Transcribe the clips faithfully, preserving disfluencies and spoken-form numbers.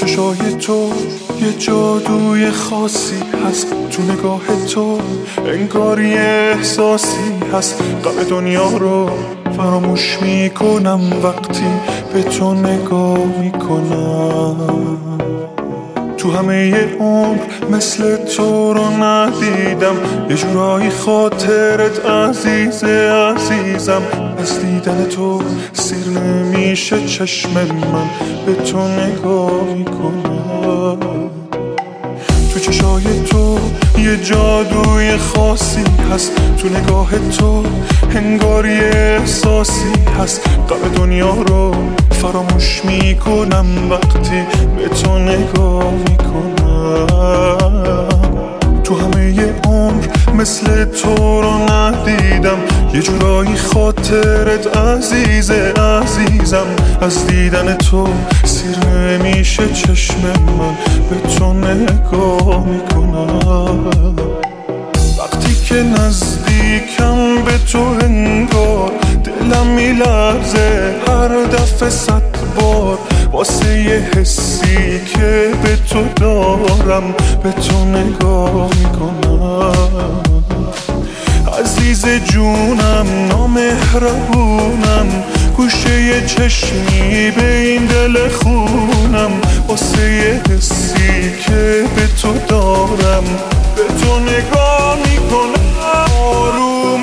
چشای تو یه جادوی خاصی هست، تو نگاه تو انگار یه احساسی هست. غم دنیا رو فراموش میکنم وقتی به تو نگاه میکنم. تو همه عمر مثل تو رو ندیدم، یه جورایی خاطرت عزیزه عزیزم. از دیدن تو سیر نمیشه چشم من به تو نگاه میکنم. تو چشای تو یه جادوی خاصی هست، تو نگاه تو انگار یه احساسی هست. غم دنیا رو فراموش میکنم وقتی به تو نگاه میکنم. تو همه عمر مثل تو رو ندیدم، یه جورایی خاطرت عزیزه عزیزم. از دیدن تو سیر نمیشه چشم من به تو نگاه میکنم. وقتی که نزدیکم به تو انگار دلم میلرزه هر دفعه صد بار، واسه یه حسی که به تو دارم به تو نگاه میکنم. عزیز جونم نامهربونم، گوشه یه چشمی به این دل خونم، واسه یه حسی که به تو دارم به تو نگاه میکنم. آروم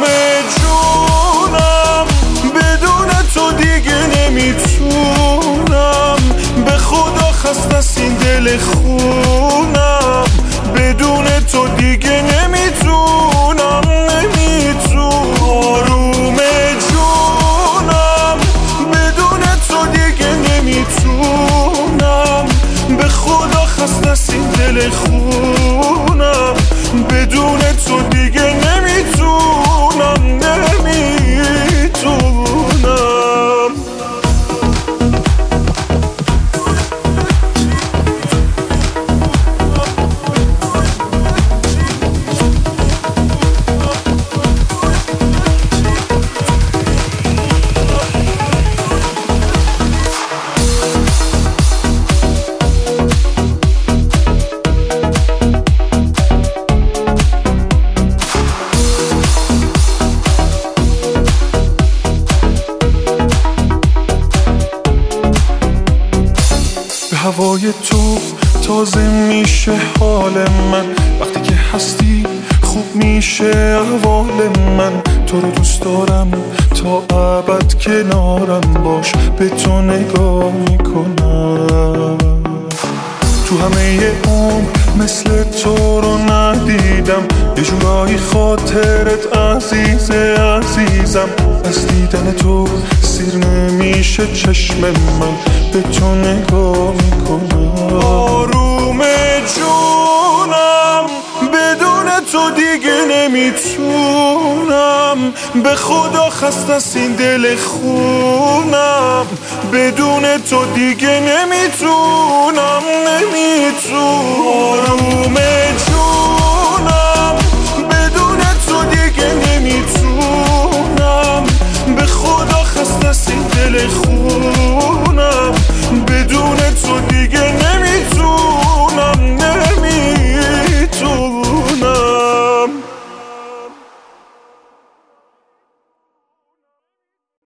جونم بدون تو دیگه نمیتونم، به خدا خسته از این دل خونم، بدون تو دیگه نمیتونم نمیتونم. آروم جونم بدون تو دیگه نمیتونم، به خدا خسته از این دل خونم، بدون تو دیگه نمیتونم نمیتونم. هوای تو تازه میشه حال من، وقتی که هستی خوب میشه احوال من. تو رو دوست دارم تا ابد کنارم باش، به تو نگاه میکنم. تو همه عمر مثل تو رو ندیدم، یه جورایی خاطرت عزیزه عزیزم. از دیدن تو سیر نمیشه چشم من به تو نگاه میکنم. آروم جونم بدون تو دیگه نمیتونم، به خدا خسته از این دل خونم، بدون تو دیگه نمیتونم نمیتونم. آروم جونم بدون تو دیگه نمیتونم، به خدا خسته از این دل خونم.